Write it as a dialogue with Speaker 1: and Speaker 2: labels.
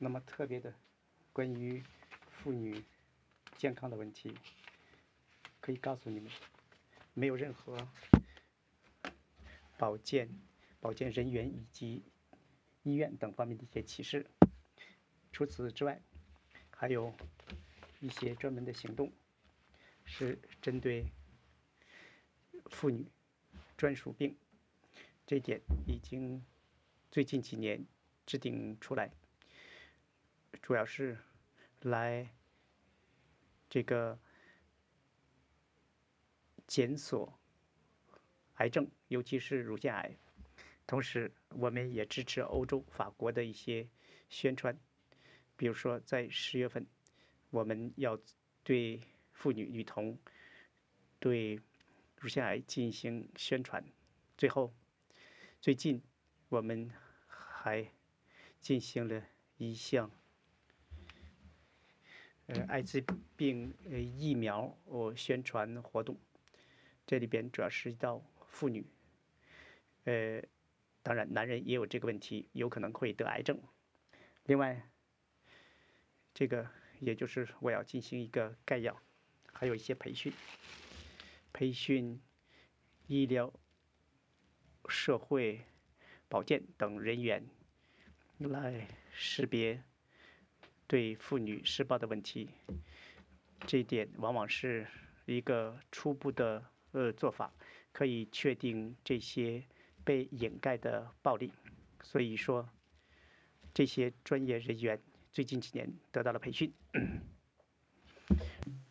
Speaker 1: 那么特别的关于妇女健康的问题，可以告诉你们，没有任何保健人员以及医院等方面的一些歧视。除此之外，还有一些专门的行动是针对妇女专属病，这一点已经最近几年制定出来，主要是来这个检索癌症，尤其是乳腺癌。同时，我们也支持欧洲、法国的一些宣传，比如说在10月份，我们要对妇女、女童对乳腺癌进行宣传。最近我们还进行了一项艾滋病疫苗宣传活动，这里边主要涉及到妇女，当然男人也有这个问题，有可能会得癌症。另外，这个也就是我要进行一个概要，还有一些培训医疗、社会保健等人员来识别对妇女施暴的问题。这一点往往是一个初步的做法，可以确定这些被掩盖的暴力。所以说，这些专业人员最近几年得到了培训。